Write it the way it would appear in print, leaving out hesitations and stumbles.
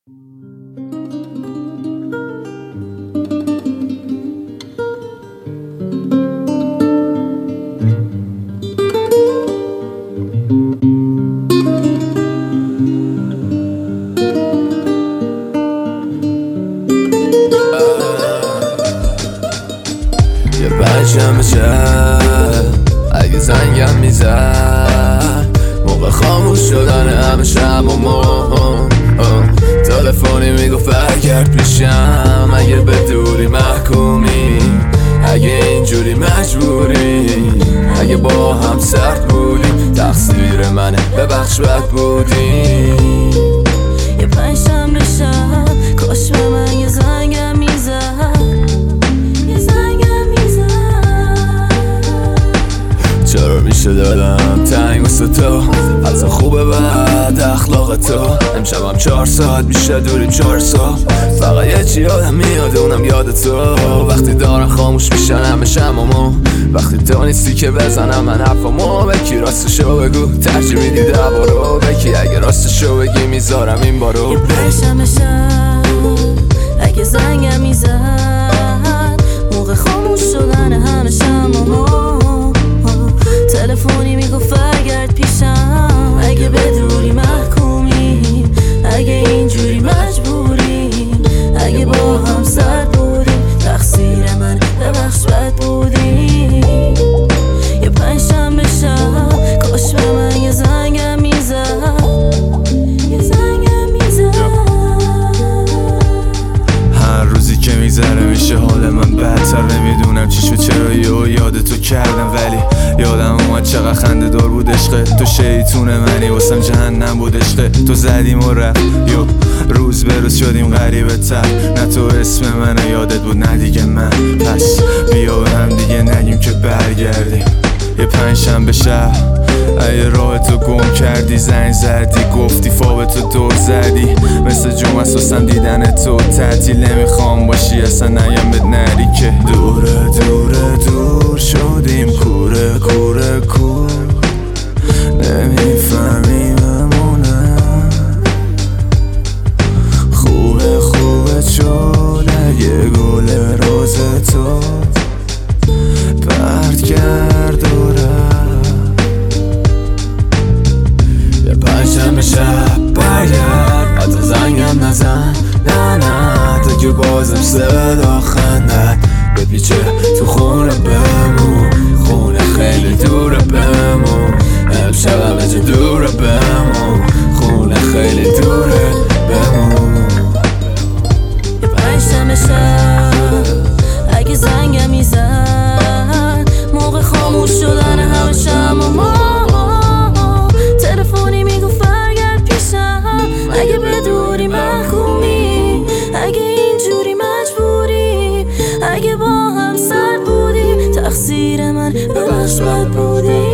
یه پنجشنبه شب اگه زنگم میزد موقع خاموش شدن همه شب و ما تلفنی میگفت برگرد پیشم اگه به دوری محکومی، اگه اینجوری مجبوری، اگه با هم سرد بودیم تقصیر منه ببخش بد بودیم. یه پنجشنبه شب کاش به من یه زنگم میزد، یه زنگم میزد. چرا میشه دلم تنگ واسه تو، از خوبه بد اخلاق تو. امشبم 4 ساعت بیشتر دوریم 4 ساعت، فقط یه چی یادم میاد اونم یاد تو. وقتی دارن خاموش میشن همه شمامو، وقتی تو نیستی که بزنم من حرفامو. بکی راستشو بگو ترجیح میدی دعوا رو، بکی اگه راستشو بگی میذارم این بارو. یه پنجشنبه شب اگه زنگم میزد موقع خاموش شدن همه شمامو، تلفنی میگفت برگرد پیشم اگه بدوری محکومی، اگه اینجوری مجبوری، اگه با هم سرد بودیم تقصیر من ببخش بد بودیم. یه پنجشنبه شب کاش به من یه زنگم میزد، یه زنگم میزد. هر روزی که میگذره میشه حال من بدتر، نمیدونم چی شد چرا یاد تو کردم، ولی یادم اومد چقدر خنده دار بود عشقه. تو شیطون منی واسم جهنم بود عشقه. تو زدیم و رفت یو روز به روز شدیم غریبه تر، نه تو اسم منو یادت بود نه دیگه من. پس بیا به هم دیگه نگیم که برگردیم. یه پنجشنبه شب اگه راه تو گم کردی زنگ زدی گفتی فا تو دور زدی، مثل جمعه اساسم دیدن تو تعطیل نمیخوام باشی اصلا نیم بهت نری که دوره دوره دور شدیم کوره کوره کور نمیفهمیم امونه خوبه خوبه شد اگه گل روز تو پرد کرد و پنجشنبه شب برگرد حتی زنگم نزن، نه نه تا که بازم صدا خندت بپیچه تو خونه بمون. خونه خیلی دوره بمون، امشب همه جا دوره بمون. خونه خیلی دوره بمون. یه پنجشنبه شب اگه زنگم میزد موقع خاموش شدن همه شمامو، تلفنی میگفت برگرد پیشم اگه بدوری محکومی، اگه اینجوری مجبوری، اگه با هم سرد بودیم تقصیر من ببخش بد بودیم.